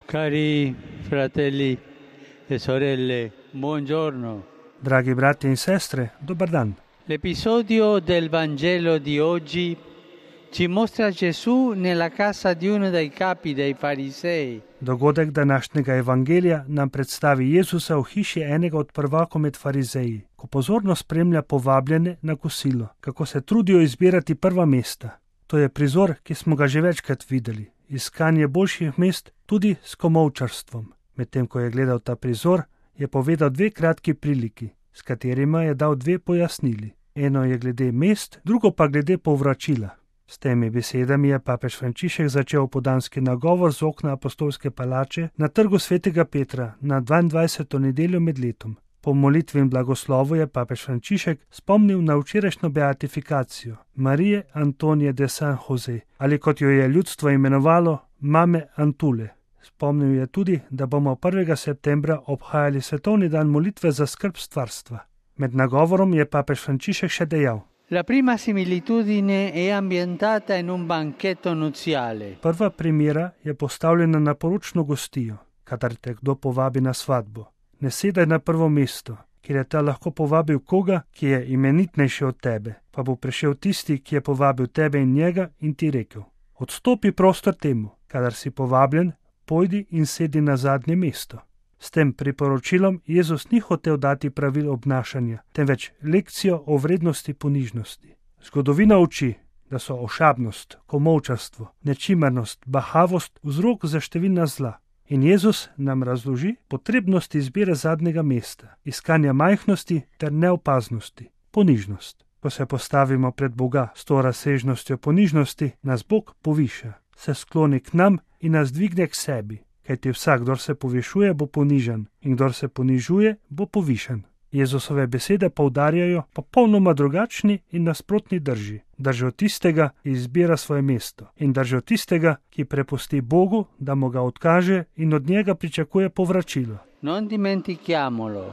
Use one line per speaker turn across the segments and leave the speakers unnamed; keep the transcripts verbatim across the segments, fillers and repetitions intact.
Cari fratelli e sorelle, buongiorno.
Dragi brati in sestre, dobar dan.
L'episodio del Vangelo di oggi ci mostra Gesù nella casa di uno dei capi dei farisei.
Dogodek današnjega evangelija nam predstavi Jezusa v hiši enega od prvakov med farizeji, ko pozorno spremlja povabljene na kosilo, kako se trudijo izbirati prva mesta. To je prizor, ki smo ga že večkrat videli, iskanje boljših mest tudi s komolčarstvom. Medtem ko je gledal ta prizor, je povedal dve kratki priliki, s katerima je dal dve pojasnili. Eno je glede mest, drugo pa glede povračila. S temi besedami je papež Frančišek začel opoldanski nagovor z okna apostolske palače na trgu svetega Petra na dvaindvajseto nedeljo med letom. Po molitvi in blagoslovu je papež Frančišek spomnil na včerajšnjo beatifikacijo Marije Antonije de San Jose, ali kot jo je ljudstvo imenovalo, mame Antule. Spomnil je tudi, da bomo prvega septembra obhajali svetovni dan molitve za skrb stvarstva. Med nagovorom je papež Frančišek še dejal:
La prima similitudine è ambientata in un banchetto nuziale.
Prva primera je postavljena na poročno gostijo, kadar te kdo povabi na svatbo. Ne sedaj na prvo mesto, kjer je ta lahko povabil koga, ki je imenitnejši od tebe, pa bo prišel tisti, ki je povabil tebe in njega in ti rekel: odstopi prostor temu, kadar si povabljen, pojdi in sedi na zadnje mesto. S tem priporočilom Jezus ni hotel dati pravil obnašanja, temveč lekcijo o vrednosti ponižnosti. Zgodovina uči, da so ošabnost, komolčarstvo, nečimernost, bahavost vzrok za številna zla. In Jezus nam razloži potrebnost izbire zadnjega mesta, iskanja majhnosti ter neopaznosti, ponižnost. Ko se postavimo pred Boga s to razsežnostjo ponižnosti, nas Bog poviša, se skloni k nam in nas dvigne k sebi. Kajti vsak, kdor se povišuje, bo ponižan, in kdor se ponižuje, bo povišan. Jezusove besede poudarjajo popolnoma drugačni in nasprotni drži. Držo tistega, ki izbira svoje mesto, in držo tistega, ki prepusti Bogu, da mu ga odkaže in od njega pričakuje povračilo.
Non dimentichiamolo,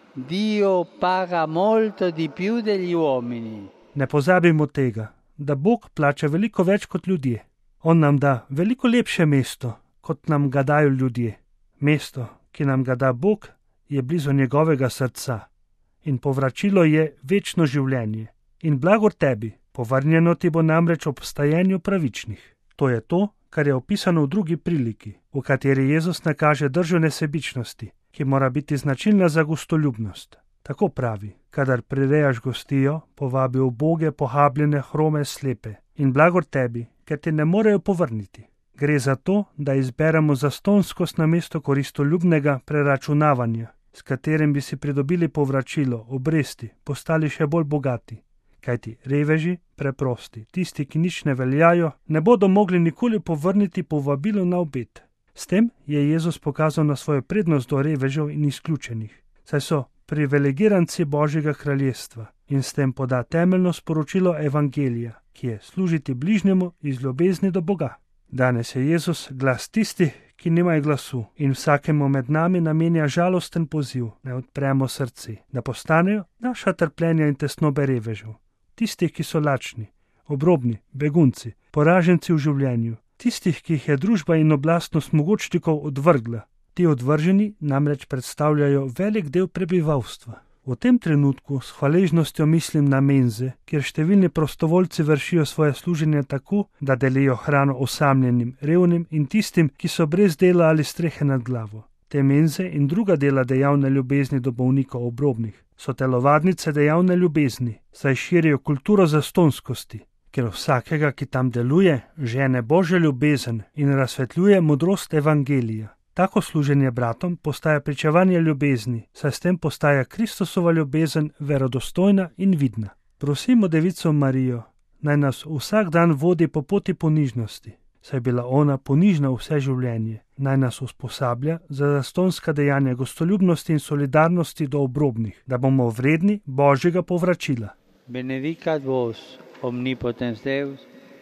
Dio paga molto di più degli uomini.
Ne pozabimo tega, da Bog plača veliko več kot ljudje. On nam da veliko lepše mesto, kot nam ga dajo ljudje. Mesto, ki nam ga da Bog, je blizu njegovega srca. In povračilo je večno življenje. In blagor tebi, povrnjeno ti bo namreč ob vstajenju pravičnih. To je to, kar je opisano v drugi priliki, v kateri Jezus nakaže držo nesebičnosti, ki mora biti značilna za gostoljubnost. Tako pravi: kadar prirejaš gostijo, povabi uboge, pohabljene, hrome, slepe. In blagor tebi, ker ti ne morejo povrniti. Gre za to, da izberemo zastonskost namesto koristoljubnega preračunavanja, s katerim bi si pridobili povračilo, obresti, postali še bolj bogati. Kajti reveži, preprosti, tisti, ki nič ne veljajo, ne bodo mogli nikoli povrniti povabilo na obed. S tem je Jezus pokazal na svojo prednost do revežev in izključenih, saj so privilegiranci Božjega kraljestva, in s tem poda temeljno sporočilo evangelija, ki je služiti bližnjemu iz ljubezni do Boga. Danes je Jezus glas tistih, ki nimajo glasu, in vsakemu med nami namenja žalosten poziv, da odpremo srce, da postanejo naša trpljenja in tesnobe revežev. Tistih, ki so lačni, obrobni, begunci, poraženci v življenju, tistih, ki jih je družba in oblastnost mogočnikov odvrgla. Ti odvrženi namreč predstavljajo velik del prebivalstva. V tem trenutku s hvaležnostjo mislim na menze, kjer številni prostovoljci vršijo svoje služenje tako, da delijo hrano osamljenim, revnim in tistim, ki so brez dela ali strehe nad glavo. Te menze in druga dela dejavne ljubezni do bolnikov obrobnih so telovadnice dejavne ljubezni, saj širijo kulturo zastonskosti, ker vsakega, ki tam deluje, žene Božja ljubezen in razsvetljuje modrost evangelija. Tako služenje bratom postaja pričevanje ljubezni, saj s tem postaja Kristusova ljubezen verodostojna in vidna. Prosimo Devico Marijo, naj nas vsak dan vodi po poti ponižnosti, saj je bila ona ponižna vse življenje. Naj nas usposablja za zastonska dejanja gostoljubnosti in solidarnosti do obrobnih, da bomo vredni Božjega povračila.
Benedicat vos, omnipotens Deus,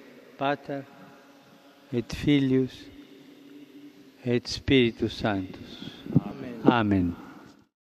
Pater et Filius et Spiritus Sanctus. Amen. Amen.